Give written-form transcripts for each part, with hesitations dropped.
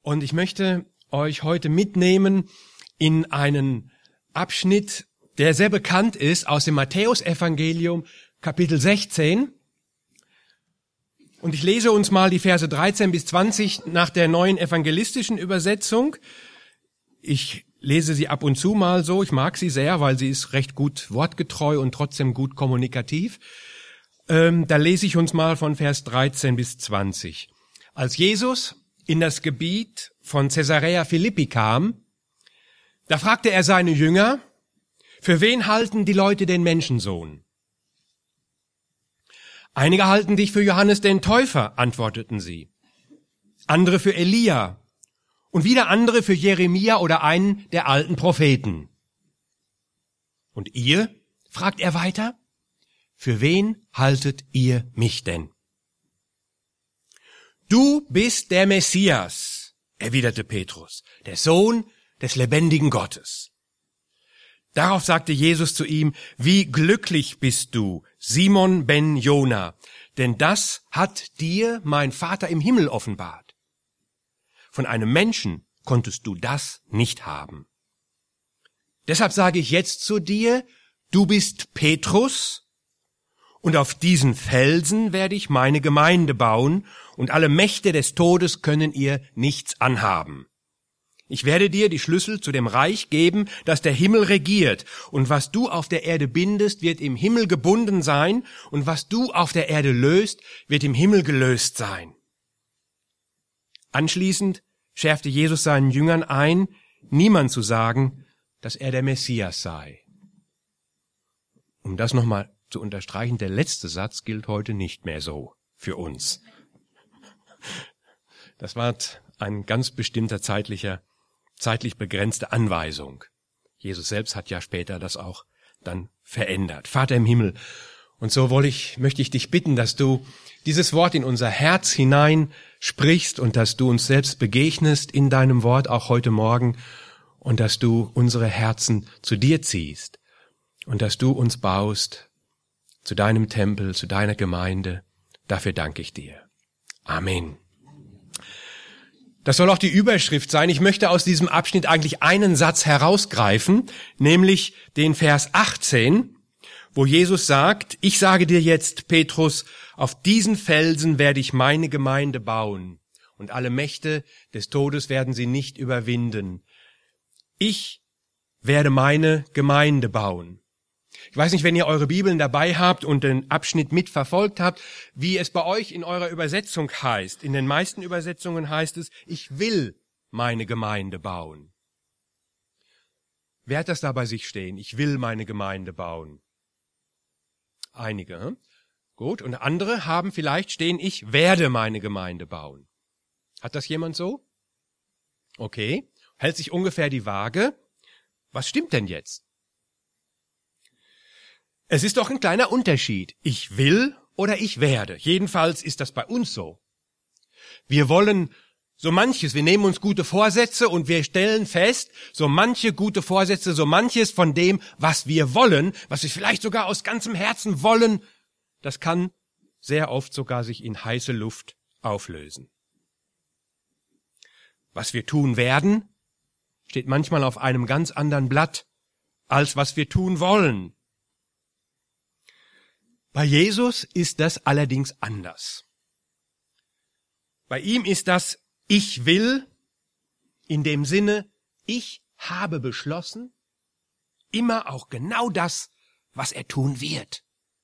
Und ich möchte euch heute mitnehmen in einen Abschnitt, der sehr bekannt ist aus dem Matthäusevangelium, Kapitel 16. Und ich lese uns mal die Verse 13 bis 20 nach der neuen evangelistischen Übersetzung. Ich lese sie ab und zu mal so. Ich mag sie sehr, weil sie ist recht gut wortgetreu und trotzdem gut kommunikativ. Da lese ich uns mal von Vers 13 bis 20. Als Jesus in das Gebiet von Caesarea Philippi kam, da fragte er seine Jünger, für wen halten die Leute den Menschensohn? Einige halten dich für Johannes den Täufer, antworteten sie. Andere für Elia und wieder andere für Jeremia oder einen der alten Propheten. Und ihr, fragt er weiter, für wen haltet ihr mich denn? Du bist der Messias, erwiderte Petrus, der Sohn des lebendigen Gottes. Darauf sagte Jesus zu ihm, wie glücklich bist du, Simon ben Jona, denn das hat dir mein Vater im Himmel offenbart. Von einem Menschen konntest du das nicht haben. Deshalb sage ich jetzt zu dir, du bist Petrus, und auf diesen Felsen werde ich meine Gemeinde bauen, und alle Mächte des Todes können ihr nichts anhaben. Ich werde dir die Schlüssel zu dem Reich geben, das der Himmel regiert, und was du auf der Erde bindest, wird im Himmel gebunden sein, und was du auf der Erde löst, wird im Himmel gelöst sein. Anschließend schärfte Jesus seinen Jüngern ein, niemand zu sagen, dass er der Messias sei. Um das nochmal zu unterstreichen, der letzte Satz gilt heute nicht mehr so für uns. Das war ein ganz bestimmter zeitlich begrenzte Anweisung. Jesus selbst hat ja später das auch dann verändert. Vater im Himmel, und so möchte ich dich bitten, dass du dieses Wort in unser Herz hinein sprichst und dass du uns selbst begegnest in deinem Wort auch heute Morgen und dass du unsere Herzen zu dir ziehst und dass du uns baust zu deinem Tempel, zu deiner Gemeinde. Dafür danke ich dir. Amen. Das soll auch die Überschrift sein. Ich möchte aus diesem Abschnitt eigentlich einen Satz herausgreifen, nämlich den Vers 18, wo Jesus sagt, ich sage dir jetzt, Petrus, auf diesen Felsen werde ich meine Gemeinde bauen, und alle Mächte des Todes werden sie nicht überwinden. Ich werde meine Gemeinde bauen. Ich weiß nicht, wenn ihr eure Bibeln dabei habt und den Abschnitt mitverfolgt habt, wie es bei euch in eurer Übersetzung heißt. In den meisten Übersetzungen heißt es, ich will meine Gemeinde bauen. Wer hat das da bei sich stehen? Ich will meine Gemeinde bauen. Einige, hm? Gut. Und andere haben vielleicht stehen, ich werde meine Gemeinde bauen. Hat das jemand so? Okay. Hält sich ungefähr die Waage. Was stimmt denn jetzt? Es ist doch ein kleiner Unterschied. Ich will oder ich werde. Jedenfalls ist das bei uns so. Wir wollen so manches, wir nehmen uns gute Vorsätze und wir stellen fest, so manche gute Vorsätze, so manches von dem, was wir wollen, was wir vielleicht sogar aus ganzem Herzen wollen, das kann sehr oft sogar sich in heiße Luft auflösen. Was wir tun werden, steht manchmal auf einem ganz anderen Blatt, als was wir tun wollen. Bei Jesus ist das allerdings anders. Bei ihm ist das Ich will in dem Sinne, ich habe beschlossen, immer auch genau das, was er tun wird.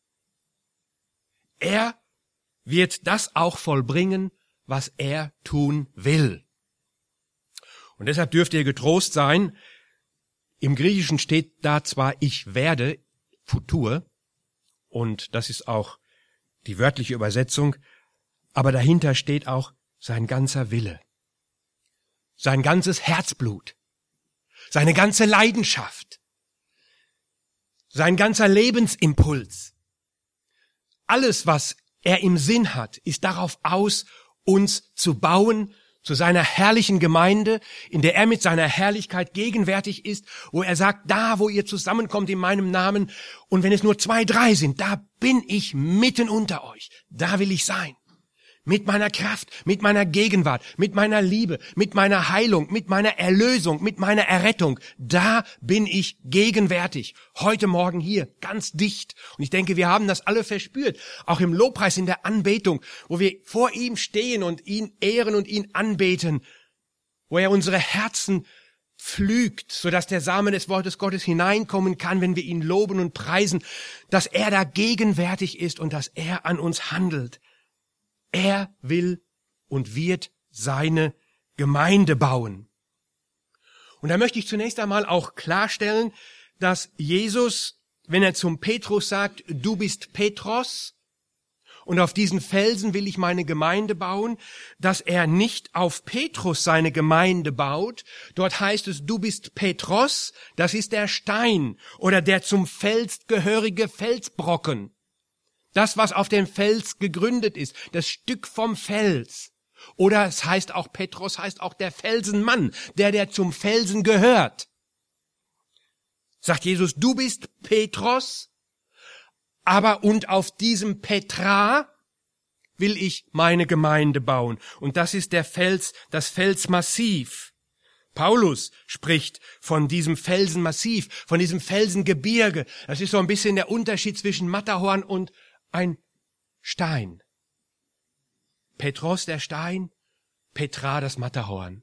Er wird das auch vollbringen, was er tun will. Und deshalb dürft ihr getrost sein, im Griechischen steht da zwar ich werde, Futur, und das ist auch die wörtliche Übersetzung, aber dahinter steht auch sein ganzer Wille, sein ganzes Herzblut, seine ganze Leidenschaft, sein ganzer Lebensimpuls. Alles, was er im Sinn hat, ist darauf aus, uns zu bauen zu seiner herrlichen Gemeinde, in der er mit seiner Herrlichkeit gegenwärtig ist, wo er sagt, da, wo ihr zusammenkommt in meinem Namen, und wenn es nur 2, 3 sind, da bin ich mitten unter euch, da will ich sein. mit meiner Kraft, mit meiner Gegenwart, mit meiner Liebe, mit meiner Heilung, mit meiner Erlösung, mit meiner Errettung. Da bin ich gegenwärtig. Heute Morgen hier, ganz dicht. Und ich denke, wir haben das alle verspürt. Auch im Lobpreis, in der Anbetung, wo wir vor ihm stehen und ihn ehren und ihn anbeten, wo er unsere Herzen pflügt, sodass der Same des Wortes Gottes hineinkommen kann, wenn wir ihn loben und preisen, dass er da gegenwärtig ist und dass er an uns handelt. Er will und wird seine Gemeinde bauen. Und da möchte ich zunächst einmal auch klarstellen, dass Jesus, wenn er zum Petrus sagt, du bist Petros, und auf diesen Felsen will ich meine Gemeinde bauen, dass er nicht auf Petrus seine Gemeinde baut. Dort heißt es, du bist Petros, das ist der Stein oder der zum Fels gehörige Felsbrocken. Das, was auf dem Fels gegründet ist, das Stück vom Fels. Oder es heißt auch, Petros heißt auch der Felsenmann, der zum Felsen gehört. Sagt Jesus, du bist Petros, aber und auf diesem Petra will ich meine Gemeinde bauen. Und das ist der Fels, das Felsmassiv. Paulus spricht von diesem Felsenmassiv, von diesem Felsengebirge. Das ist so ein bisschen der Unterschied zwischen Matterhorn und ein Stein. Petros der Stein, Petra das Matterhorn.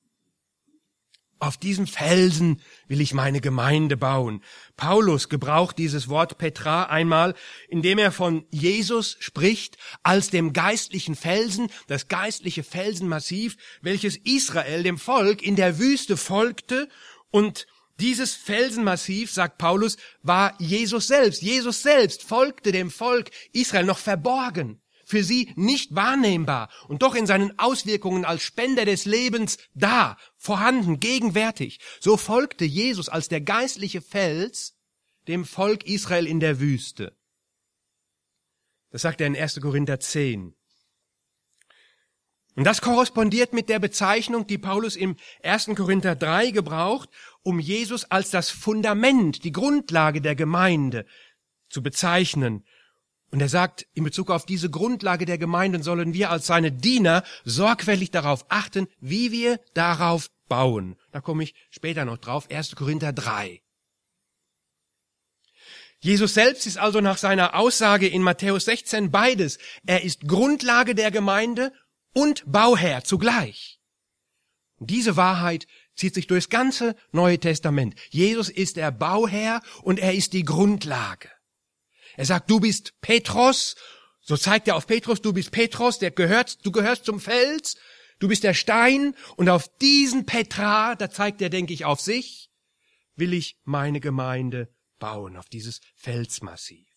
Auf diesem Felsen will ich meine Gemeinde bauen. Paulus gebraucht dieses Wort Petra einmal, indem er von Jesus spricht als dem geistlichen Felsen, das geistliche Felsenmassiv, welches Israel, dem Volk, in der Wüste folgte. Und dieses Felsenmassiv, sagt Paulus, war Jesus selbst. Jesus selbst folgte dem Volk Israel noch verborgen, für sie nicht wahrnehmbar und doch in seinen Auswirkungen als Spender des Lebens da, vorhanden, gegenwärtig. So folgte Jesus als der geistliche Fels dem Volk Israel in der Wüste. Das sagt er in 1. Korinther 10. Und das korrespondiert mit der Bezeichnung, die Paulus im 1. Korinther 3 gebraucht, um Jesus als das Fundament, die Grundlage der Gemeinde zu bezeichnen. Und er sagt, in Bezug auf diese Grundlage der Gemeinde sollen wir als seine Diener sorgfältig darauf achten, wie wir darauf bauen. Da komme ich später noch drauf, 1. Korinther 3. Jesus selbst ist also nach seiner Aussage in Matthäus 16 beides. Er ist Grundlage der Gemeinde und Bauherr zugleich. Und diese Wahrheit zieht sich durchs ganze Neue Testament. Jesus ist der Bauherr und er ist die Grundlage. Er sagt, du bist Petros, so zeigt er auf Petrus, du bist Petros, du gehörst zum Fels, du bist der Stein und auf diesen Petra, da zeigt er, denke ich, auf sich, will ich meine Gemeinde bauen, auf dieses Felsmassiv.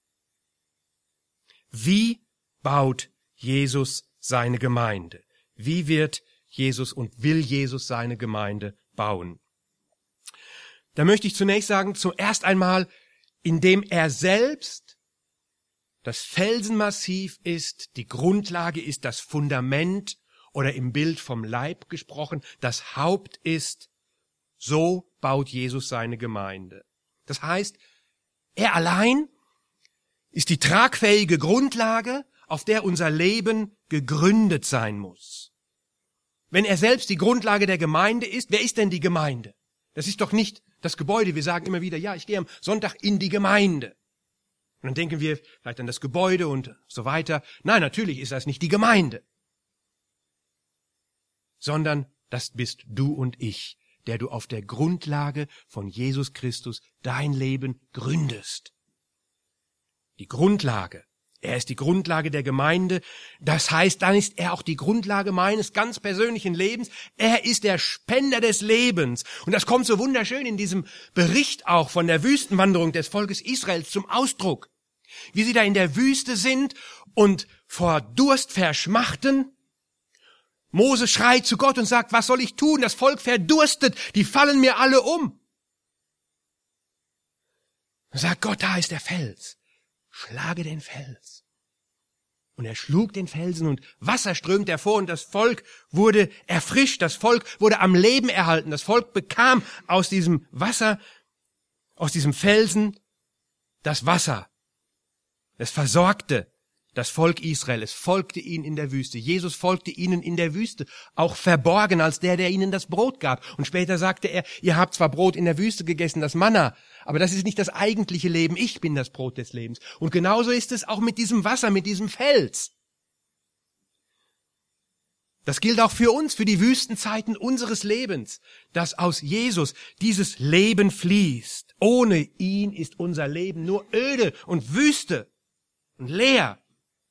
Wie baut Jesus seine Gemeinde? Wie wird Jesus und will Jesus seine Gemeinde bauen? Da möchte ich zunächst sagen, zuerst einmal, indem er selbst das Felsenmassiv ist, die Grundlage ist, das Fundament oder im Bild vom Leib gesprochen, das Haupt ist, so baut Jesus seine Gemeinde. Das heißt, er allein ist die tragfähige Grundlage, auf der unser Leben gegründet sein muss. Wenn er selbst die Grundlage der Gemeinde ist, wer ist denn die Gemeinde? Das ist doch nicht das Gebäude. Wir sagen immer wieder, ja, ich gehe am Sonntag in die Gemeinde. Und dann denken wir vielleicht an das Gebäude und so weiter. Nein, natürlich ist das nicht die Gemeinde. Sondern das bist du und ich, der du auf der Grundlage von Jesus Christus dein Leben gründest. Die Grundlage. Er ist die Grundlage der Gemeinde. Das heißt, dann ist er auch die Grundlage meines ganz persönlichen Lebens. Er ist der Spender des Lebens. Und das kommt so wunderschön in diesem Bericht auch von der Wüstenwanderung des Volkes Israels zum Ausdruck. Wie sie da in der Wüste sind und vor Durst verschmachten. Mose schreit zu Gott und sagt, was soll ich tun? Das Volk verdurstet, die fallen mir alle um. Und sagt Gott, da ist der Fels. Schlage den Fels. Und er schlug den Felsen und Wasser strömte hervor und das Volk wurde erfrischt, das Volk wurde am Leben erhalten, das Volk bekam aus diesem Wasser, aus diesem Felsen das Wasser. Es versorgte das Volk Israel, es folgte ihnen in der Wüste. Jesus folgte ihnen in der Wüste, auch verborgen als der ihnen das Brot gab. Und später sagte er, ihr habt zwar Brot in der Wüste gegessen, das Manna, aber das ist nicht das eigentliche Leben, ich bin das Brot des Lebens. Und genauso ist es auch mit diesem Wasser, mit diesem Fels. Das gilt auch für uns, für die Wüstenzeiten unseres Lebens, dass aus Jesus dieses Leben fließt. Ohne ihn ist unser Leben nur öde und Wüste und leer.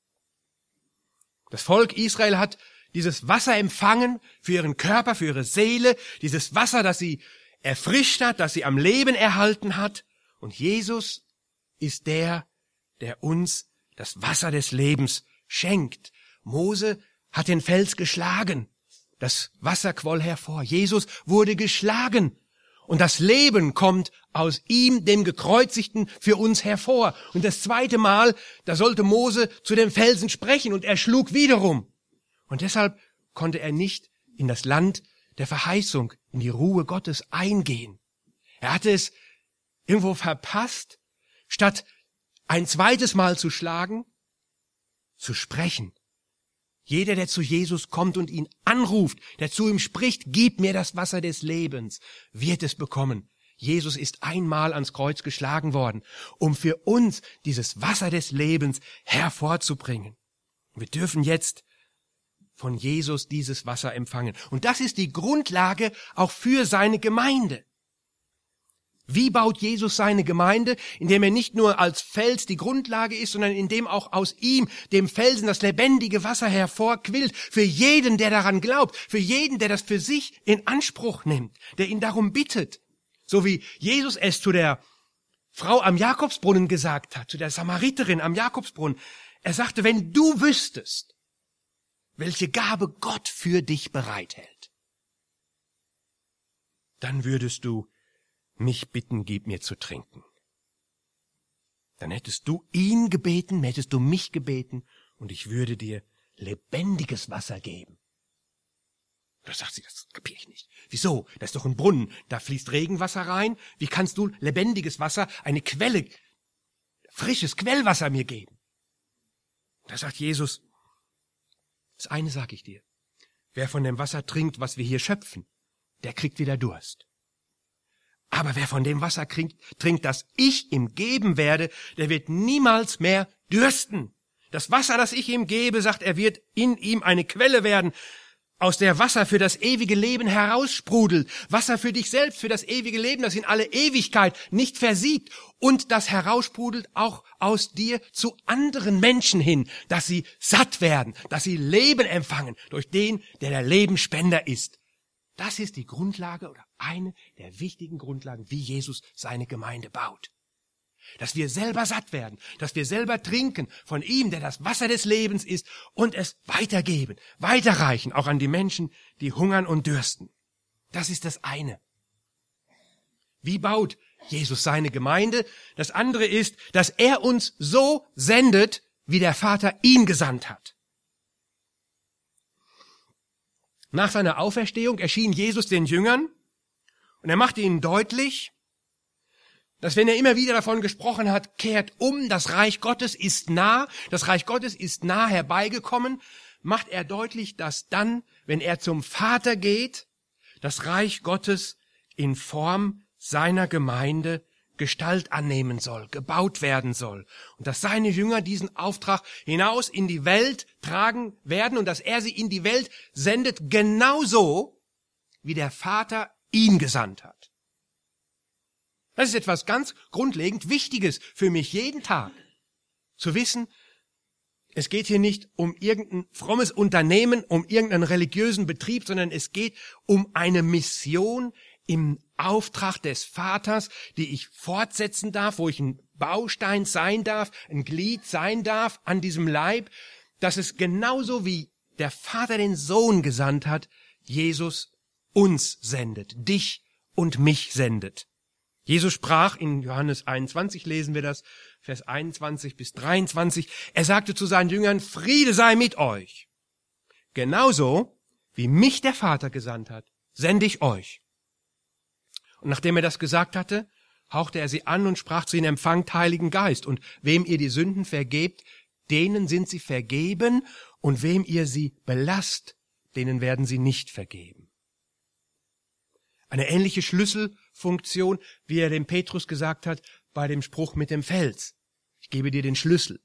Das Volk Israel hat dieses Wasser empfangen für ihren Körper, für ihre Seele, dieses Wasser, das sie erfrischt hat, das sie am Leben erhalten hat. Und Jesus ist der uns das Wasser des Lebens schenkt. Mose hat den Fels geschlagen. Das Wasser quoll hervor. Jesus wurde geschlagen. Und das Leben kommt aus ihm, dem Gekreuzigten, für uns hervor. Und das zweite Mal, da sollte Mose zu dem Felsen sprechen und er schlug wiederum. Und deshalb konnte er nicht in das Land der Verheißung, in die Ruhe Gottes eingehen. Er hatte es irgendwo verpasst, statt ein zweites Mal zu schlagen, zu sprechen. Jeder, der zu Jesus kommt und ihn anruft, der zu ihm spricht, gib mir das Wasser des Lebens, wird es bekommen. Jesus ist einmal ans Kreuz geschlagen worden, um für uns dieses Wasser des Lebens hervorzubringen. Wir dürfen jetzt von Jesus dieses Wasser empfangen. Und das ist die Grundlage auch für seine Gemeinde. Wie baut Jesus seine Gemeinde? Indem er nicht nur als Fels die Grundlage ist, sondern indem auch aus ihm, dem Felsen, das lebendige Wasser hervorquillt. Für jeden, der daran glaubt. Für jeden, der das für sich in Anspruch nimmt. Der ihn darum bittet. So wie Jesus es zu der Frau am Jakobsbrunnen gesagt hat. Zu der Samariterin am Jakobsbrunnen. Er sagte, wenn du wüsstest, welche Gabe Gott für dich bereithält, dann würdest du mich bitten, gib mir zu trinken. Dann hättest du ihn gebeten, hättest du mich gebeten und ich würde dir lebendiges Wasser geben. Da sagt sie, das kapiere ich nicht. Wieso? Das ist doch ein Brunnen, da fließt Regenwasser rein. Wie kannst du lebendiges Wasser, eine Quelle, frisches Quellwasser mir geben? Da sagt Jesus, das eine sage ich dir. Wer von dem Wasser trinkt, was wir hier schöpfen, der kriegt wieder Durst. Aber wer von dem Wasser trinkt, das ich ihm geben werde, der wird niemals mehr dürsten. Das Wasser, das ich ihm gebe, sagt er, wird in ihm eine Quelle werden, aus der Wasser für das ewige Leben heraussprudelt. Wasser für dich selbst, für das ewige Leben, das in alle Ewigkeit nicht versiegt. Und das heraussprudelt auch aus dir zu anderen Menschen hin, dass sie satt werden, dass sie Leben empfangen durch den, der der Lebensspender ist. Das ist die Grundlage oder eine der wichtigen Grundlagen, wie Jesus seine Gemeinde baut. Dass wir selber satt werden, dass wir selber trinken von ihm, der das Wasser des Lebens ist, und es weitergeben, weiterreichen, auch an die Menschen, die hungern und dürsten. Das ist das eine. Wie baut Jesus seine Gemeinde? Das andere ist, dass er uns so sendet, wie der Vater ihn gesandt hat. Nach seiner Auferstehung erschien Jesus den Jüngern und er machte ihnen deutlich, dass wenn er immer wieder davon gesprochen hat, kehrt um, das Reich Gottes ist nah herbeigekommen, macht er deutlich, dass dann, wenn er zum Vater geht, das Reich Gottes in Form seiner Gemeinde Gestalt annehmen soll, gebaut werden soll. Und dass seine Jünger diesen Auftrag hinaus in die Welt tragen werden und dass er sie in die Welt sendet, genauso wie der Vater ihn gesandt hat. Das ist etwas ganz grundlegend Wichtiges für mich jeden Tag. Zu wissen, es geht hier nicht um irgendein frommes Unternehmen, um irgendeinen religiösen Betrieb, sondern es geht um eine Mission im Auftrag des Vaters, die ich fortsetzen darf, wo ich ein Baustein sein darf, ein Glied sein darf an diesem Leib, dass es genauso wie der Vater den Sohn gesandt hat, Jesus uns sendet, dich und mich sendet. Jesus sprach, in Johannes 21 lesen wir das, Vers 21 bis 23, er sagte zu seinen Jüngern, Friede sei mit euch. Genauso wie mich der Vater gesandt hat, sende ich euch. Und nachdem er das gesagt hatte, hauchte er sie an und sprach zu ihnen, empfangt Heiligen Geist. Und wem ihr die Sünden vergebt, denen sind sie vergeben, und wem ihr sie belasst, denen werden sie nicht vergeben. Eine ähnliche Schlüsselfunktion, wie er dem Petrus gesagt hat bei dem Spruch mit dem Fels. Ich gebe dir den Schlüssel.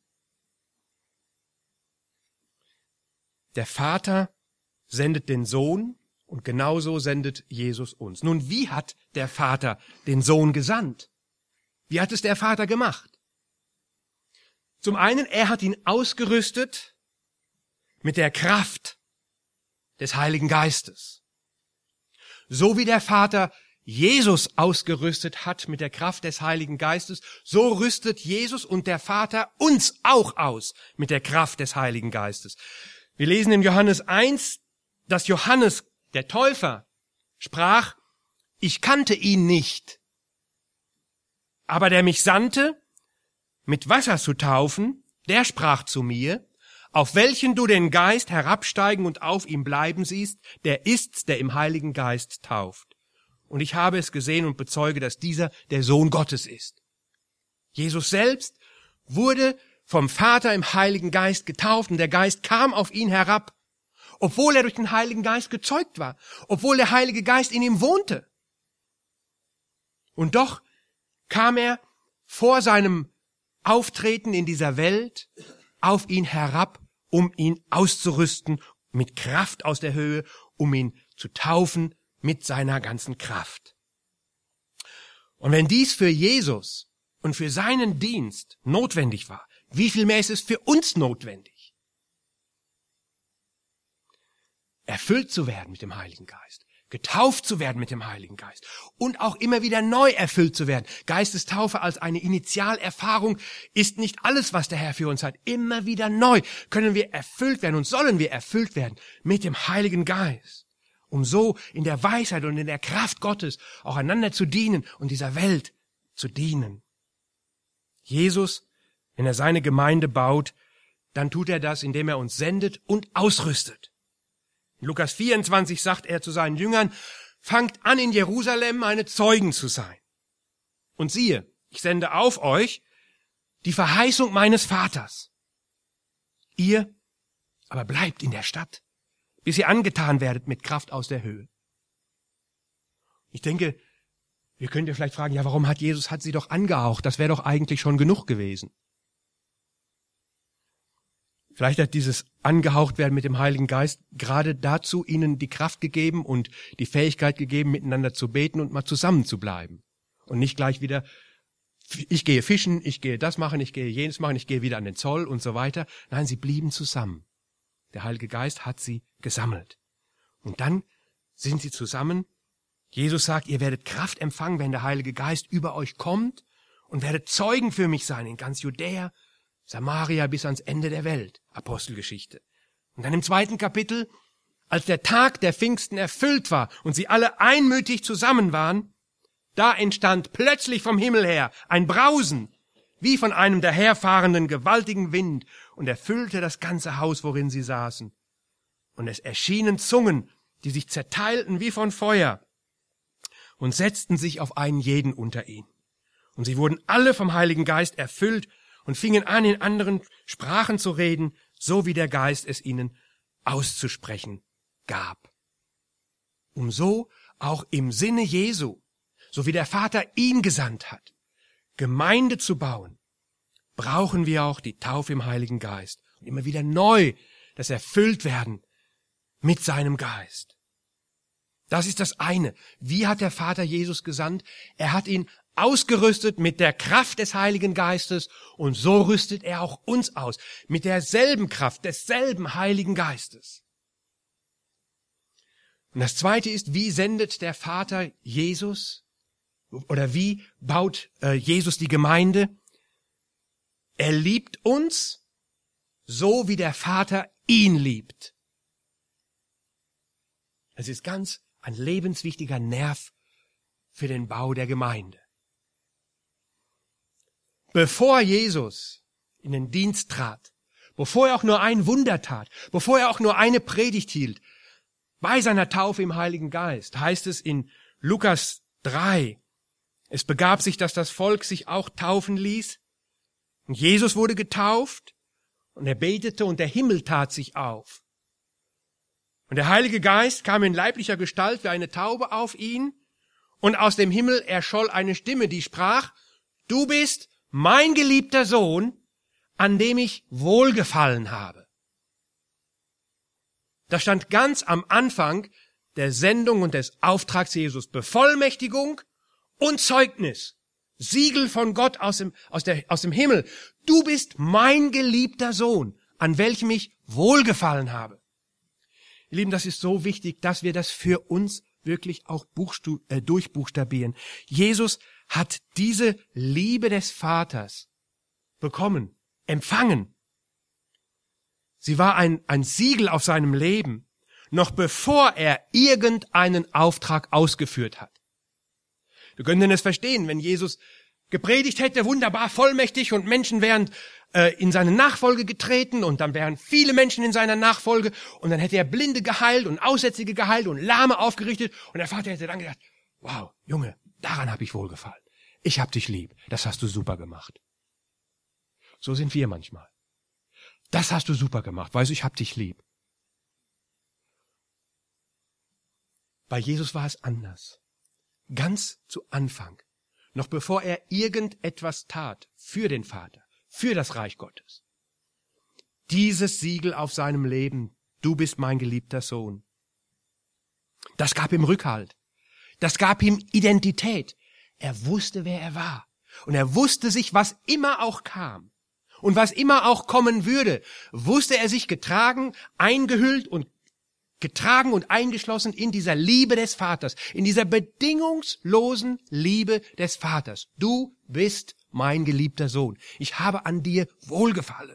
Der Vater sendet den Sohn und genauso sendet Jesus uns. Nun, wie hat der Vater den Sohn gesandt? Wie hat es der Vater gemacht? Zum einen, er hat ihn ausgerüstet mit der Kraft des Heiligen Geistes. So wie der Vater Jesus ausgerüstet hat mit der Kraft des Heiligen Geistes, so rüstet Jesus und der Vater uns auch aus mit der Kraft des Heiligen Geistes. Wir lesen in Johannes 1, dass Johannes, der Täufer, sprach, ich kannte ihn nicht, aber der mich sandte, mit Wasser zu taufen, der sprach zu mir, auf welchen du den Geist herabsteigen und auf ihm bleiben siehst, der ist's, der im Heiligen Geist tauft. Und ich habe es gesehen und bezeuge, dass dieser der Sohn Gottes ist. Jesus selbst wurde vom Vater im Heiligen Geist getauft und der Geist kam auf ihn herab, obwohl er durch den Heiligen Geist gezeugt war, obwohl der Heilige Geist in ihm wohnte. Und doch kam er vor seinem Auftreten in dieser Welt auf ihn herab, um ihn auszurüsten mit Kraft aus der Höhe, um ihn zu taufen mit seiner ganzen Kraft. Und wenn dies für Jesus und für seinen Dienst notwendig war, wie viel mehr ist es für uns notwendig? Erfüllt zu werden mit dem Heiligen Geist, getauft zu werden mit dem Heiligen Geist und auch immer wieder neu erfüllt zu werden. Geistestaufe als eine Initialerfahrung ist nicht alles, was der Herr für uns hat. Immer wieder neu können wir erfüllt werden und sollen wir erfüllt werden mit dem Heiligen Geist, um so in der Weisheit und in der Kraft Gottes auch einander zu dienen und dieser Welt zu dienen. Jesus, wenn er seine Gemeinde baut, dann tut er das, indem er uns sendet und ausrüstet. In Lukas 24 sagt er zu seinen Jüngern, fangt an, in Jerusalem meine Zeugen zu sein. Und siehe, ich sende auf euch die Verheißung meines Vaters. Ihr aber bleibt in der Stadt, bis ihr angetan werdet mit Kraft aus der Höhe. Ich denke, ihr könnt ihr vielleicht fragen, ja, warum hat sie doch angehaucht? Das wäre doch eigentlich schon genug gewesen. Vielleicht hat dieses angehaucht werden mit dem Heiligen Geist gerade dazu ihnen die Kraft gegeben und die Fähigkeit gegeben, miteinander zu beten und mal zusammen zu bleiben. Und nicht gleich wieder, ich gehe fischen, ich gehe das machen, ich gehe jenes machen, ich gehe wieder an den Zoll und so weiter. Nein, sie blieben zusammen. Der Heilige Geist hat sie gesammelt. Und dann sind sie zusammen. Jesus sagt, ihr werdet Kraft empfangen, wenn der Heilige Geist über euch kommt und werdet Zeugen für mich sein in ganz Judäa, Samaria bis ans Ende der Welt. Apostelgeschichte. Und dann im 2. Kapitel, als der Tag der Pfingsten erfüllt war und sie alle einmütig zusammen waren, da entstand plötzlich vom Himmel her ein Brausen, wie von einem daherfahrenden gewaltigen Wind, und erfüllte das ganze Haus, worin sie saßen. Und es erschienen Zungen, die sich zerteilten wie von Feuer, und setzten sich auf einen jeden unter ihnen. Und sie wurden alle vom Heiligen Geist erfüllt und fingen an, in anderen Sprachen zu reden, so wie der Geist es ihnen auszusprechen gab. Um so auch im Sinne Jesu, so wie der Vater ihn gesandt hat, Gemeinde zu bauen, brauchen wir auch die Taufe im Heiligen Geist. Und immer wieder neu das Erfülltwerden mit seinem Geist. Das ist das eine. Wie hat der Vater Jesus gesandt? Er hat ihn ausgerüstet mit der Kraft des Heiligen Geistes und so rüstet er auch uns aus, mit derselben Kraft, desselben Heiligen Geistes. Und das zweite ist, wie sendet der Vater Jesus oder wie baut Jesus die Gemeinde? Er liebt uns, so wie der Vater ihn liebt. Es ist ganz ein lebenswichtiger Nerv für den Bau der Gemeinde. Bevor Jesus in den Dienst trat, bevor er auch nur ein Wunder tat, bevor er auch nur eine Predigt hielt, bei seiner Taufe im Heiligen Geist, heißt es in Lukas 3, es begab sich, dass das Volk sich auch taufen ließ. Und Jesus wurde getauft Und er betete und der Himmel tat sich auf. Und der Heilige Geist kam in leiblicher Gestalt wie eine Taube auf ihn. Und aus dem Himmel erscholl eine Stimme, die sprach, du bist mein geliebter Sohn, an dem ich wohlgefallen habe. Das stand ganz am Anfang der Sendung und des Auftrags Jesus. Bevollmächtigung und Zeugnis. Siegel von Gott aus dem Himmel. Du bist mein geliebter Sohn, an welchem ich wohlgefallen habe. Ihr Lieben, das ist so wichtig, dass wir das für uns wirklich auch durchbuchstabieren. Jesus hat diese Liebe des Vaters bekommen, empfangen. Sie war ein Siegel auf seinem Leben, noch bevor er irgendeinen Auftrag ausgeführt hat. Wir können es verstehen, wenn Jesus gepredigt hätte, wunderbar, vollmächtig, und Menschen wären in seine Nachfolge getreten und dann wären viele Menschen in seiner Nachfolge und dann hätte er Blinde geheilt und Aussätzige geheilt und Lahme aufgerichtet und der Vater hätte dann gedacht, wow, Junge, daran habe ich wohlgefallen. Ich hab dich lieb, das hast du super gemacht. So sind wir manchmal. Das hast du super gemacht, weißt du, ich hab dich lieb. Bei Jesus war es anders. Ganz zu Anfang, noch bevor er irgendetwas tat für den Vater, für das Reich Gottes. Dieses Siegel auf seinem Leben, du bist mein geliebter Sohn. Das gab ihm Rückhalt. Das gab ihm Identität. Er wusste, wer er war. Und er wusste sich, was immer auch kam und was immer auch kommen würde, wusste er sich getragen, eingehüllt und getragen und eingeschlossen in dieser Liebe des Vaters, in dieser bedingungslosen Liebe des Vaters. Du bist mein geliebter Sohn. Ich habe an dir wohlgefallen.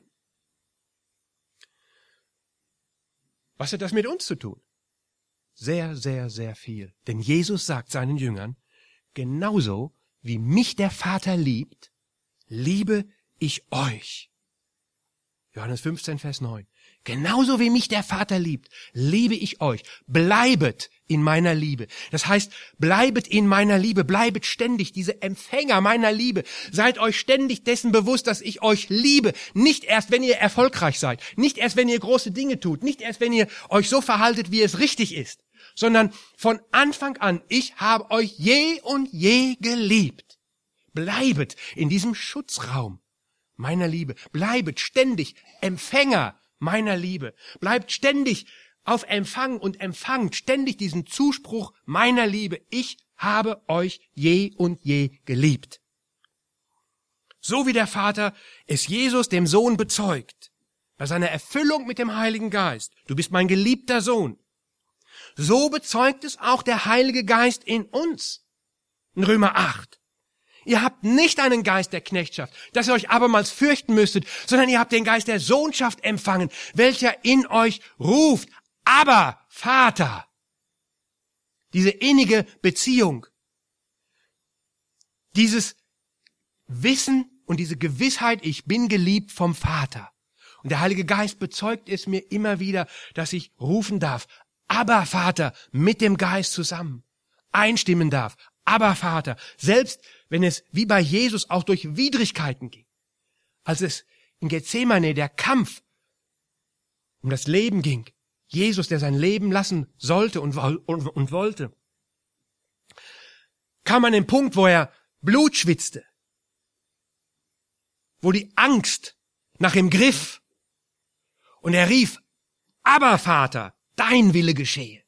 Was hat das mit uns zu tun? Sehr, sehr, sehr viel. Denn Jesus sagt seinen Jüngern, genauso wie mich der Vater liebt, liebe ich euch. Johannes 15, Vers 9. Genauso wie mich der Vater liebt, liebe ich euch. Bleibet in meiner Liebe. Das heißt, bleibet in meiner Liebe, bleibet ständig diese Empfänger meiner Liebe. Seid euch ständig dessen bewusst, dass ich euch liebe. Nicht erst, wenn ihr erfolgreich seid, nicht erst, wenn ihr große Dinge tut, nicht erst, wenn ihr euch so verhaltet, wie es richtig ist, sondern von Anfang an, ich habe euch je und je geliebt. Bleibet in diesem Schutzraum meiner Liebe. Bleibet ständig Empfänger meiner Liebe. Bleibt ständig auf Empfang und empfangt ständig diesen Zuspruch meiner Liebe. Ich habe euch je und je geliebt. So wie der Vater es Jesus, dem Sohn, bezeugt, bei seiner Erfüllung mit dem Heiligen Geist. Du bist mein geliebter Sohn. So bezeugt es auch der Heilige Geist in uns. In Römer 8. Ihr habt nicht einen Geist der Knechtschaft, dass ihr euch abermals fürchten müsstet, sondern ihr habt den Geist der Sohnschaft empfangen, welcher in euch ruft, aber Vater. Diese innige Beziehung, dieses Wissen und diese Gewissheit, ich bin geliebt vom Vater. Und der Heilige Geist bezeugt es mir immer wieder, dass ich rufen darf, aber Vater, mit dem Geist zusammen, einstimmen darf, aber Vater, selbst wenn es wie bei Jesus auch durch Widrigkeiten ging, als es in Gethsemane der Kampf um das Leben ging, Jesus, der sein Leben lassen sollte und wollte, kam an den Punkt, wo er Blut schwitzte, wo die Angst nach ihm griff und er rief, aber Vater, dein Wille geschehe.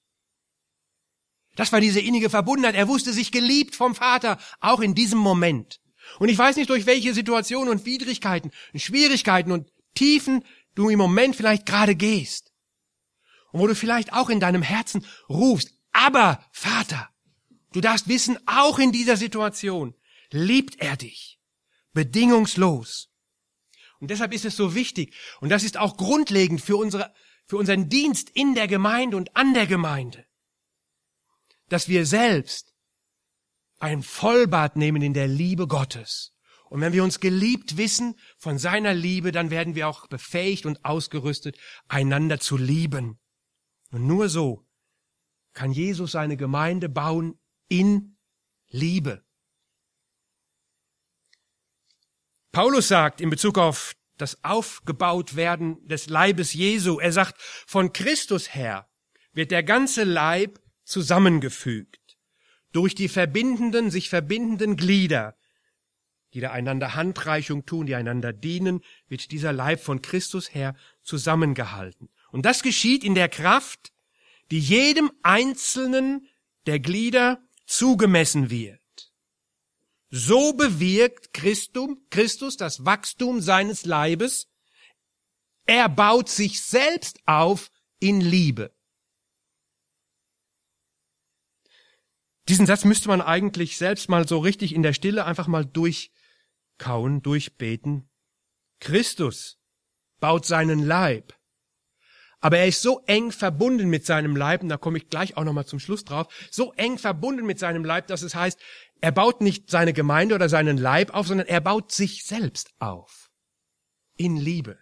Das war diese innige Verbundenheit. Er wusste sich geliebt vom Vater, auch in diesem Moment. Und ich weiß nicht, durch welche Situationen und Widrigkeiten, und Schwierigkeiten und Tiefen du im Moment vielleicht gerade gehst. Und wo du vielleicht auch in deinem Herzen rufst, aber Vater, du darfst wissen, auch in dieser Situation liebt er dich. Bedingungslos. Und deshalb ist es so wichtig, und das ist auch grundlegend für unseren Dienst in der Gemeinde und an der Gemeinde, dass wir selbst ein Vollbad nehmen in der Liebe Gottes. Und wenn wir uns geliebt wissen von seiner Liebe, dann werden wir auch befähigt und ausgerüstet, einander zu lieben. Und nur so kann Jesus seine Gemeinde bauen in Liebe. Paulus sagt in Bezug auf das Aufgebautwerden des Leibes Jesu. Er sagt, von Christus her wird der ganze Leib zusammengefügt durch die sich verbindenden Glieder, die da einander Handreichung tun, die einander dienen, wird dieser Leib von Christus her zusammengehalten. Und das geschieht in der Kraft, die jedem einzelnen der Glieder zugemessen wird. So bewirkt Christus das Wachstum seines Leibes. Er baut sich selbst auf in Liebe. Diesen Satz müsste man eigentlich selbst mal so richtig in der Stille einfach mal durchkauen, durchbeten. Christus baut seinen Leib. Aber er ist so eng verbunden mit seinem Leib, und da komme ich gleich auch nochmal zum Schluss drauf, so eng verbunden mit seinem Leib, dass es heißt, er baut nicht seine Gemeinde oder seinen Leib auf, sondern er baut sich selbst auf. In Liebe.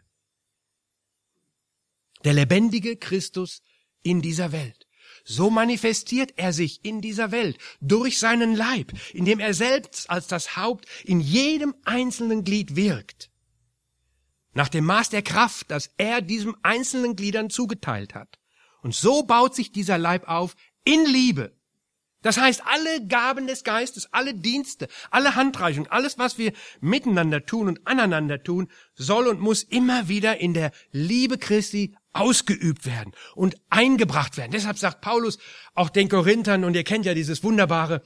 Der lebendige Christus in dieser Welt. So manifestiert er sich in dieser Welt durch seinen Leib, indem er selbst als das Haupt in jedem einzelnen Glied wirkt. Nach dem Maß der Kraft, das er diesem einzelnen Gliedern zugeteilt hat. Und so baut sich dieser Leib auf in Liebe. Das heißt, alle Gaben des Geistes, alle Dienste, alle Handreichungen, alles, was wir miteinander tun und aneinander tun, soll und muss immer wieder in der Liebe Christi ausgeübt werden und eingebracht werden. Deshalb sagt Paulus auch den Korinthern, und ihr kennt ja dieses wunderbare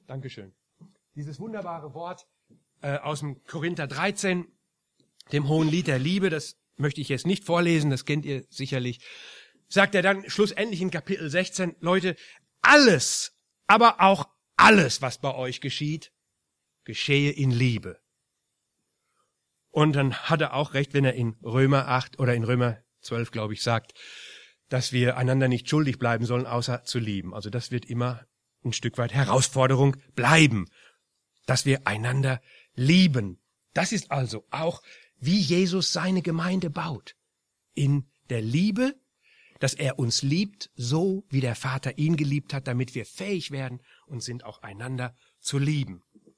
Wort aus dem Korinther 13, dem Hohen Lied der Liebe, das möchte ich jetzt nicht vorlesen, das kennt ihr sicherlich, sagt er dann schlussendlich in Kapitel 16, Leute, alles, aber auch alles, was bei euch geschieht, geschehe in Liebe. Und dann hat er auch recht, wenn er in Römer 8 oder in Römer 12, glaube ich, sagt, dass wir einander nicht schuldig bleiben sollen, außer zu lieben. Also das wird immer ein Stück weit Herausforderung bleiben, dass wir einander lieben. Das ist also auch, wie Jesus seine Gemeinde baut. In der Liebe, dass er uns liebt, so wie der Vater ihn geliebt hat, damit wir fähig werden und sind, auch einander zu lieben.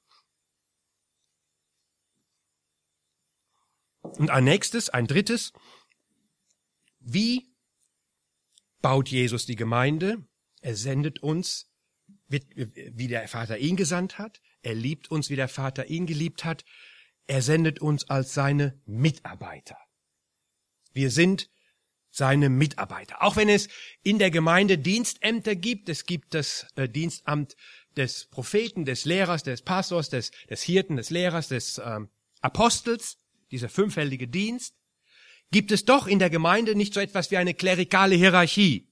Und ein drittes, wie baut Jesus die Gemeinde? Er sendet uns, wie der Vater ihn gesandt hat. Er liebt uns, wie der Vater ihn geliebt hat. Er sendet uns als seine Mitarbeiter. Wir sind seine Mitarbeiter. Auch wenn es in der Gemeinde Dienstämter gibt, es gibt das Dienstamt des Propheten, des Lehrers, des Pastors, des Hirten, des Lehrers, des Apostels, dieser fünffältige Dienst, gibt es doch in der Gemeinde nicht so etwas wie eine klerikale Hierarchie.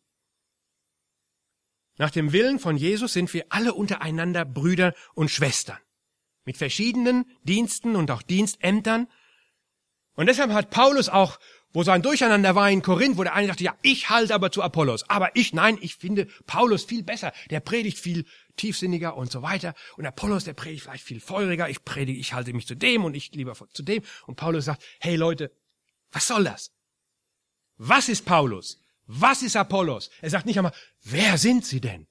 Nach dem Willen von Jesus sind wir alle untereinander Brüder und Schwestern. Mit verschiedenen Diensten und auch Dienstämtern. Und deshalb hat Paulus auch, wo so ein Durcheinander war in Korinth, wo der eine dachte, ja, ich halte aber zu Apollos. Aber ich finde Paulus viel besser. Der predigt viel tiefsinniger und so weiter. Und Apollos, der predigt vielleicht viel feuriger. Ich halte mich zu dem und ich lieber zu dem. Und Paulus sagt, hey Leute, was soll das? Was ist Paulus? Was ist Apollos? Er sagt nicht einmal, wer sind sie denn?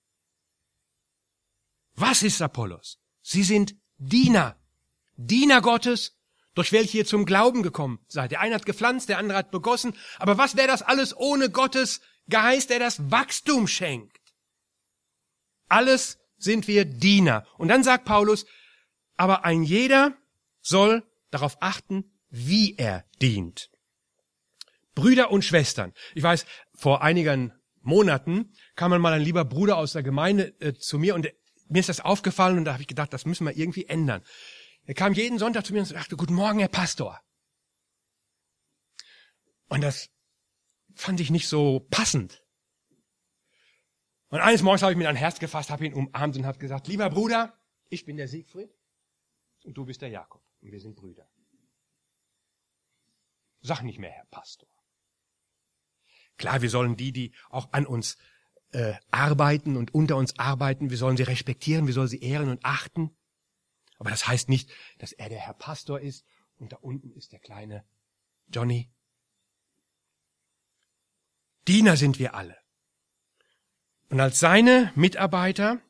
Was ist Apollos? Sie sind Diener Gottes, durch welche ihr zum Glauben gekommen seid. Der eine hat gepflanzt, der andere hat begossen. Aber was wäre das alles ohne Gottes Geist, der das Wachstum schenkt? Alles sind wir Diener. Und dann sagt Paulus, aber ein jeder soll darauf achten, wie er dient. Brüder und Schwestern. Ich weiß, vor einigen Monaten kam mal ein lieber Bruder aus der Gemeinde zu mir und mir ist das aufgefallen und da habe ich gedacht, das müssen wir irgendwie ändern. Er kam jeden Sonntag zu mir und sagte, guten Morgen, Herr Pastor. Und das fand ich nicht so passend. Und eines Morgens habe ich mir ein Herz gefasst, habe ihn umarmt und habe gesagt, lieber Bruder, ich bin der Siegfried und du bist der Jakob und wir sind Brüder. Sag nicht mehr, Herr Pastor. Klar, wir sollen die auch an uns arbeiten und unter uns arbeiten, wir sollen sie respektieren, wir sollen sie ehren und achten. Aber das heißt nicht, dass er der Herr Pastor ist und da unten ist der kleine Johnny. Diener sind wir alle. Und als seine Mitarbeiter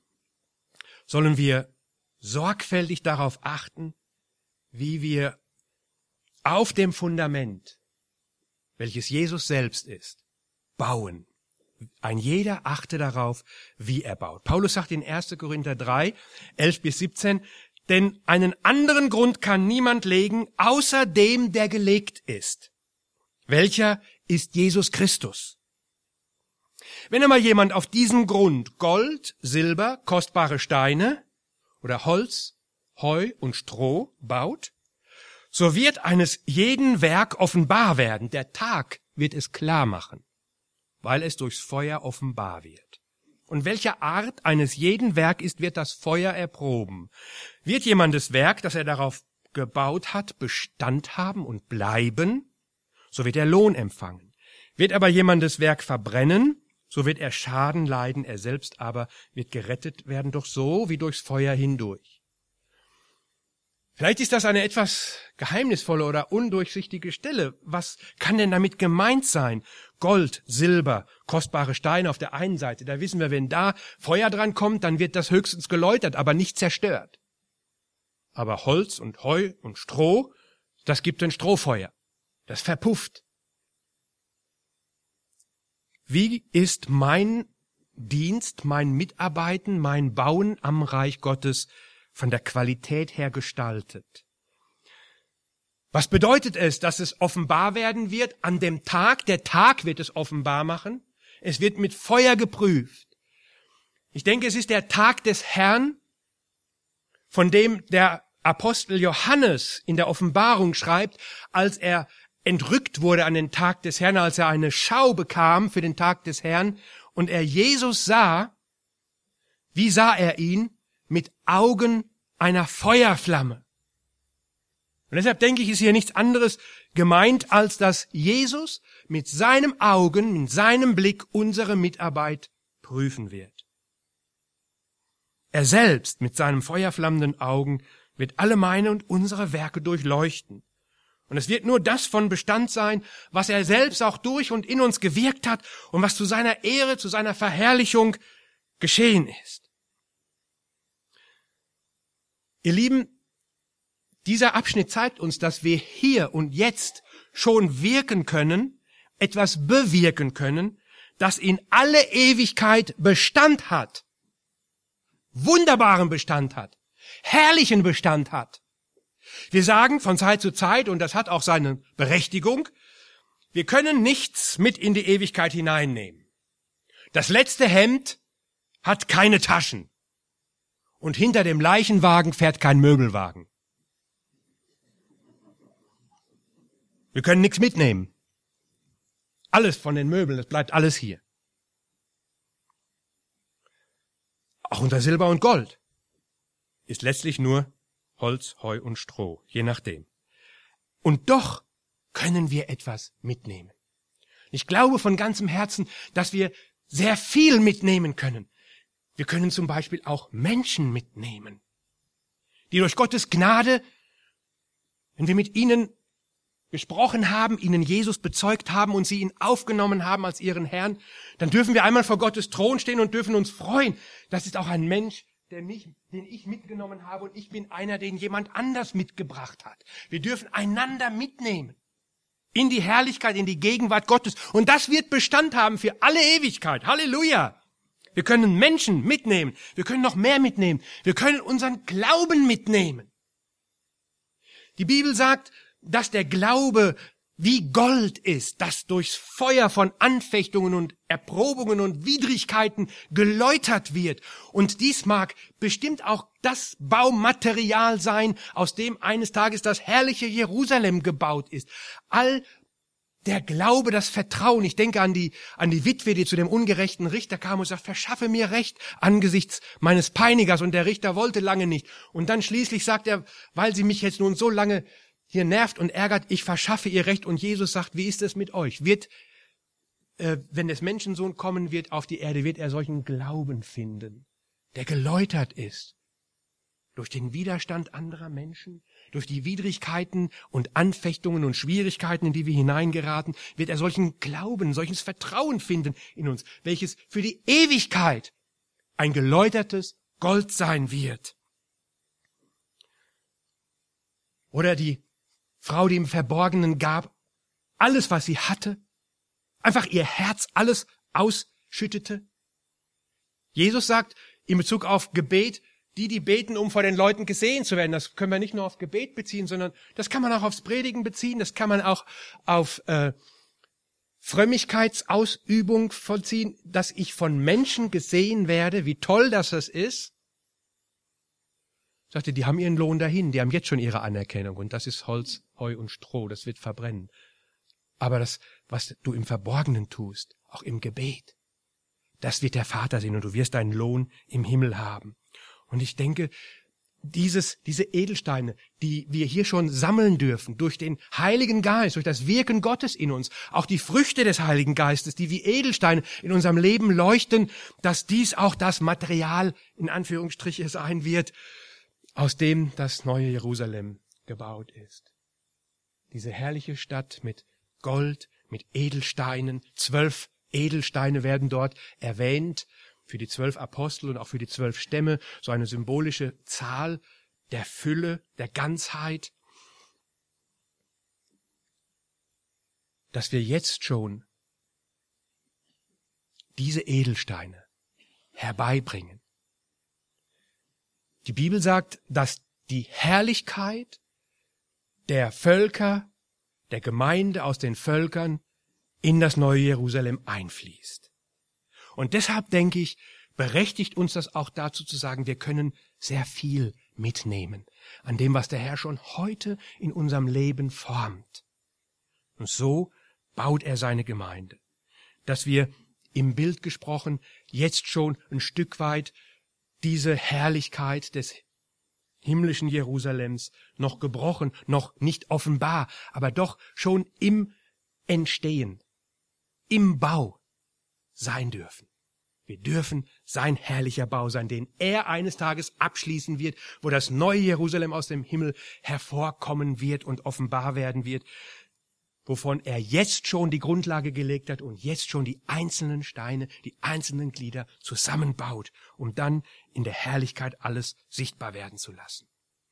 sollen wir sorgfältig darauf achten, wie wir auf dem Fundament, welches Jesus selbst ist, bauen. Ein jeder achte darauf, wie er baut. Paulus sagt in 1. Korinther 3, 11-17, denn einen anderen Grund kann niemand legen, außer dem, der gelegt ist. Welcher ist Jesus Christus? Wenn einmal jemand auf diesem Grund Gold, Silber, kostbare Steine oder Holz, Heu und Stroh baut, so wird eines jeden Werk offenbar werden. Der Tag wird es klar machen, weil es durchs Feuer offenbar wird. Und welche Art eines jeden Werk ist, wird das Feuer erproben. Wird jemandes Werk, das er darauf gebaut hat, Bestand haben und bleiben, so wird er Lohn empfangen. Wird aber jemandes Werk verbrennen, so wird er Schaden leiden, er selbst aber wird gerettet werden, doch so wie durchs Feuer hindurch. Vielleicht ist das eine etwas geheimnisvolle oder undurchsichtige Stelle. Was kann denn damit gemeint sein? Gold, Silber, kostbare Steine auf der einen Seite. Da wissen wir, wenn da Feuer dran kommt, dann wird das höchstens geläutert, aber nicht zerstört. Aber Holz und Heu und Stroh, das gibt ein Strohfeuer. Das verpufft. Wie ist mein Dienst, mein Mitarbeiten, mein Bauen am Reich Gottes von der Qualität her gestaltet? Was bedeutet es, dass es offenbar werden wird an dem Tag? Der Tag wird es offenbar machen. Es wird mit Feuer geprüft. Ich denke, es ist der Tag des Herrn, von dem der Apostel Johannes in der Offenbarung schreibt, als er entrückt wurde an den Tag des Herrn, als er eine Schau bekam für den Tag des Herrn und er Jesus sah. Wie sah er ihn? Mit Augen einer Feuerflamme. Und deshalb denke ich, ist hier nichts anderes gemeint, als dass Jesus mit seinem Augen, mit seinem Blick unsere Mitarbeit prüfen wird. Er selbst mit seinen feuerflammenden Augen wird alle meine und unsere Werke durchleuchten. Und es wird nur das von Bestand sein, was er selbst auch durch und in uns gewirkt hat und was zu seiner Ehre, zu seiner Verherrlichung geschehen ist. Ihr Lieben, dieser Abschnitt zeigt uns, dass wir hier und jetzt schon wirken können, etwas bewirken können, das in alle Ewigkeit Bestand hat, wunderbaren Bestand hat, herrlichen Bestand hat. Wir sagen von Zeit zu Zeit, und das hat auch seine Berechtigung, wir können nichts mit in die Ewigkeit hineinnehmen. Das letzte Hemd hat keine Taschen. Und hinter dem Leichenwagen fährt kein Möbelwagen. Wir können nichts mitnehmen. Alles von den Möbeln, es bleibt alles hier. Auch unser Silber und Gold ist letztlich nur Holz, Heu und Stroh, je nachdem. Und doch können wir etwas mitnehmen. Ich glaube von ganzem Herzen, dass wir sehr viel mitnehmen können. Wir können zum Beispiel auch Menschen mitnehmen, die durch Gottes Gnade, wenn wir mit ihnen gesprochen haben, ihnen Jesus bezeugt haben und sie ihn aufgenommen haben als ihren Herrn, dann dürfen wir einmal vor Gottes Thron stehen und dürfen uns freuen. Das ist auch ein Mensch, den ich mitgenommen habe und ich bin einer, den jemand anders mitgebracht hat. Wir dürfen einander mitnehmen in die Herrlichkeit, in die Gegenwart Gottes. Und das wird Bestand haben für alle Ewigkeit. Halleluja! Wir können Menschen mitnehmen. Wir können noch mehr mitnehmen. Wir können unseren Glauben mitnehmen. Die Bibel sagt, dass der Glaube wie Gold ist, das durchs Feuer von Anfechtungen und Erprobungen und Widrigkeiten geläutert wird. Und dies mag bestimmt auch das Baumaterial sein, aus dem eines Tages das herrliche Jerusalem gebaut ist. All der Glaube, das Vertrauen. Ich denke an die Witwe, die zu dem ungerechten Richter kam und sagt, verschaffe mir Recht angesichts meines Peinigers. Und der Richter wollte lange nicht. Und dann schließlich sagt er, weil sie mich jetzt nun so lange hier nervt und ärgert, ich verschaffe ihr Recht. Und Jesus sagt, wie ist es mit euch? Wenn des Menschensohn kommen wird auf die Erde, wird er solchen Glauben finden, der geläutert ist durch den Widerstand anderer Menschen, durch die Widrigkeiten und Anfechtungen und Schwierigkeiten, in die wir hineingeraten, wird er solchen Glauben, solches Vertrauen finden in uns, welches für die Ewigkeit ein geläutertes Gold sein wird. Oder die Frau, die im Verborgenen gab, alles, was sie hatte, einfach ihr Herz alles ausschüttete. Jesus sagt in Bezug auf Gebet, die beten, um vor den Leuten gesehen zu werden. Das können wir nicht nur auf Gebet beziehen, sondern das kann man auch aufs Predigen beziehen, das kann man auch auf Frömmigkeitsausübung vollziehen, dass ich von Menschen gesehen werde, wie toll das ist. Sagte, die haben ihren Lohn dahin, die haben jetzt schon ihre Anerkennung und das ist Holz, Heu und Stroh, das wird verbrennen. Aber das, was du im Verborgenen tust, auch im Gebet, das wird der Vater sehen und du wirst deinen Lohn im Himmel haben. Und ich denke, diese Edelsteine, die wir hier schon sammeln dürfen, durch den Heiligen Geist, durch das Wirken Gottes in uns, auch die Früchte des Heiligen Geistes, die wie Edelsteine in unserem Leben leuchten, dass dies auch das Material, in Anführungsstriche, sein wird, aus dem das neue Jerusalem gebaut ist. Diese herrliche Stadt mit Gold, mit Edelsteinen, 12 Edelsteine werden dort erwähnt, für die 12 Apostel und auch für die 12 Stämme, so eine symbolische Zahl der Fülle, der Ganzheit, dass wir jetzt schon diese Edelsteine herbeibringen. Die Bibel sagt, dass die Herrlichkeit der Völker, der Gemeinde aus den Völkern in das neue Jerusalem einfließt. Und deshalb, denke ich, berechtigt uns das auch dazu zu sagen, wir können sehr viel mitnehmen an dem, was der Herr schon heute in unserem Leben formt. Und so baut er seine Gemeinde, dass wir im Bild gesprochen jetzt schon ein Stück weit diese Herrlichkeit des himmlischen Jerusalems noch gebrochen, noch nicht offenbar, aber doch schon im Entstehen, im Bau sein dürfen. Wir dürfen sein herrlicher Bau sein, den er eines Tages abschließen wird, wo das neue Jerusalem aus dem Himmel hervorkommen wird und offenbar werden wird, wovon er jetzt schon die Grundlage gelegt hat und jetzt schon die einzelnen Steine, die einzelnen Glieder zusammenbaut, um dann in der Herrlichkeit alles sichtbar werden zu lassen.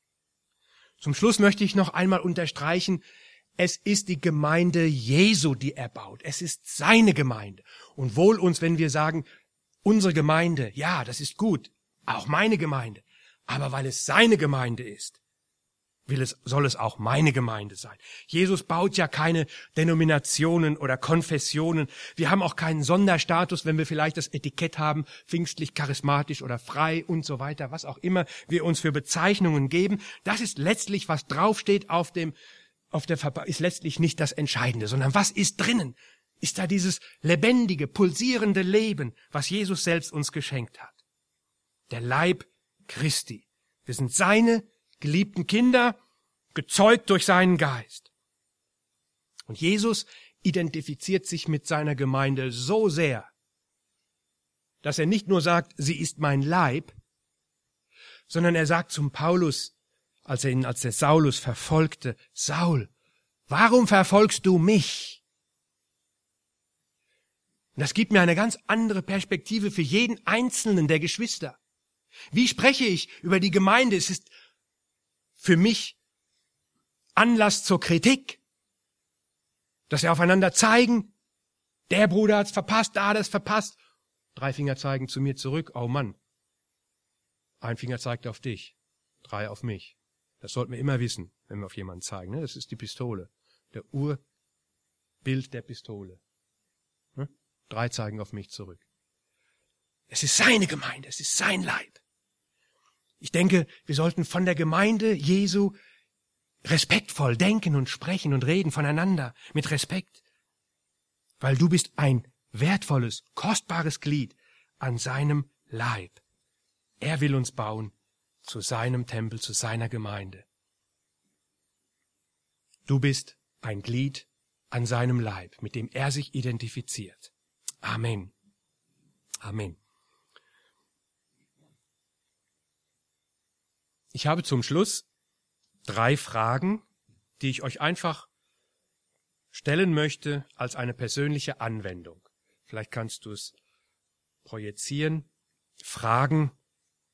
Zum Schluss möchte ich noch einmal unterstreichen, es ist die Gemeinde Jesu, die er baut. Es ist seine Gemeinde. Und wohl uns, wenn wir sagen, unsere Gemeinde, ja, das ist gut, auch meine Gemeinde. Aber weil es seine Gemeinde ist, soll es auch meine Gemeinde sein. Jesus baut ja keine Denominationen oder Konfessionen. Wir haben auch keinen Sonderstatus, wenn wir vielleicht das Etikett haben, pfingstlich, charismatisch oder frei und so weiter, was auch immer wir uns für Bezeichnungen geben. Das ist letztlich, was draufsteht auf der Verpackung, ist letztlich nicht das Entscheidende, sondern was ist drinnen? Ist da dieses lebendige, pulsierende Leben, was Jesus selbst uns geschenkt hat? Der Leib Christi. Wir sind seine geliebten Kinder, gezeugt durch seinen Geist. Und Jesus identifiziert sich mit seiner Gemeinde so sehr, dass er nicht nur sagt, sie ist mein Leib, sondern er sagt zum Paulus, als der Saulus verfolgte, Saul, warum verfolgst du mich? Und das gibt mir eine ganz andere Perspektive für jeden einzelnen der Geschwister. Wie spreche ich über die Gemeinde? Es ist für mich Anlass zur Kritik, dass wir aufeinander zeigen, der Bruder hat's verpasst, da hat es verpasst. 3 Finger zeigen zu mir zurück, oh Mann. 1 Finger zeigt auf dich, 3 auf mich. Das sollten wir immer wissen, wenn wir auf jemanden zeigen. Ne? Das ist die Pistole, der Urbild der Pistole. Ne? 3 zeigen auf mich zurück. Es ist seine Gemeinde, es ist sein Leib. Ich denke, wir sollten von der Gemeinde Jesu respektvoll denken und sprechen und reden voneinander mit Respekt, weil du bist ein wertvolles, kostbares Glied an seinem Leib. Er will uns bauen zu seinem Tempel, zu seiner Gemeinde. Du bist ein Glied an seinem Leib, mit dem er sich identifiziert. Amen. Amen. Ich habe zum Schluss 3 Fragen, die ich euch einfach stellen möchte als eine persönliche Anwendung. Vielleicht kannst du es projizieren. Fragen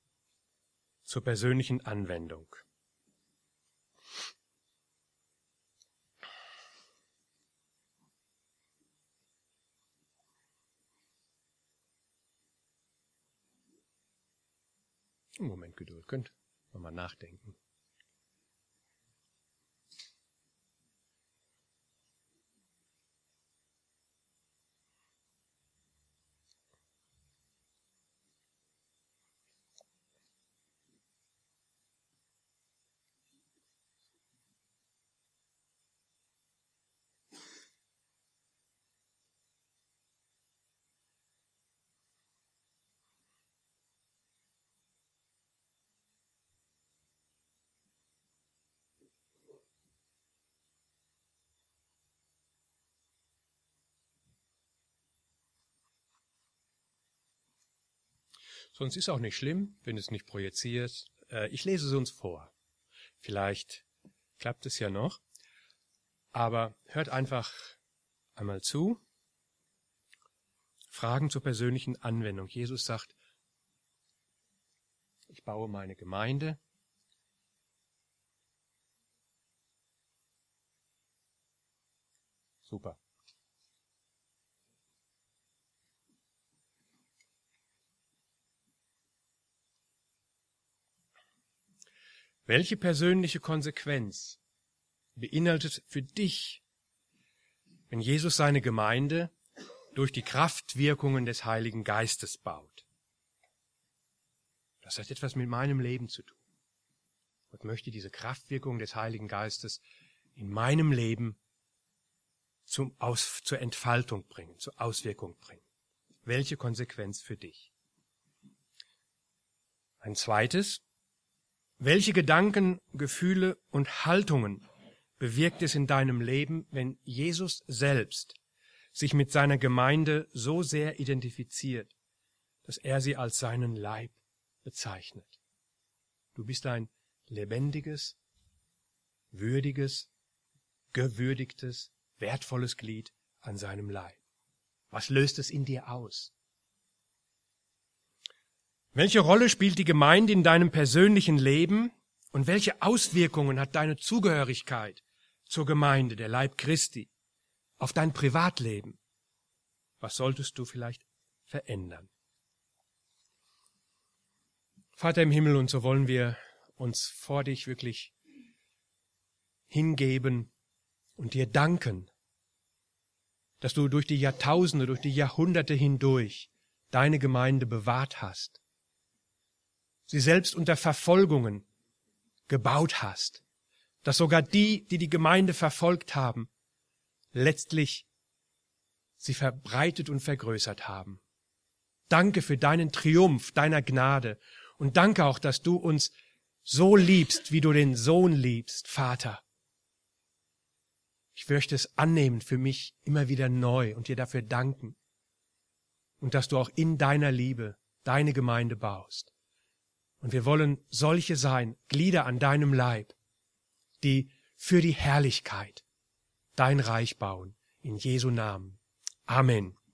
zur persönlichen Anwendung. Einen Moment Geduld, könnt ihr mal nachdenken. Sonst ist auch nicht schlimm, wenn du es nicht projizierst. Ich lese es uns vor. Vielleicht klappt es ja noch. Aber hört einfach einmal zu. Fragen zur persönlichen Anwendung. Jesus sagt, ich baue meine Gemeinde. Super. Welche persönliche Konsequenz beinhaltet für dich, wenn Jesus seine Gemeinde durch die Kraftwirkungen des Heiligen Geistes baut? Das hat etwas mit meinem Leben zu tun. Gott möchte diese Kraftwirkung des Heiligen Geistes in meinem Leben zur Entfaltung bringen, zur Auswirkung bringen. Welche Konsequenz für dich? Ein zweites: Welche Gedanken, Gefühle und Haltungen bewirkt es in deinem Leben, wenn Jesus selbst sich mit seiner Gemeinde so sehr identifiziert, dass er sie als seinen Leib bezeichnet? Du bist ein lebendiges, würdiges, gewürdigtes, wertvolles Glied an seinem Leib. Was löst es in dir aus? Welche Rolle spielt die Gemeinde in deinem persönlichen Leben und welche Auswirkungen hat deine Zugehörigkeit zur Gemeinde, der Leib Christi, auf dein Privatleben? Was solltest du vielleicht verändern? Vater im Himmel, und so wollen wir uns vor dich wirklich hingeben und dir danken, dass du durch die Jahrtausende, durch die Jahrhunderte hindurch deine Gemeinde bewahrt hast, sie selbst unter Verfolgungen gebaut hast, dass sogar die Gemeinde verfolgt haben, letztlich sie verbreitet und vergrößert haben. Danke für deinen Triumph, deiner Gnade, und danke auch, dass du uns so liebst, wie du den Sohn liebst, Vater. Ich möchte es annehmen für mich immer wieder neu und dir dafür danken, und dass du auch in deiner Liebe deine Gemeinde baust. Und wir wollen solche sein, Glieder an deinem Leib, die für die Herrlichkeit dein Reich bauen. In Jesu Namen. Amen.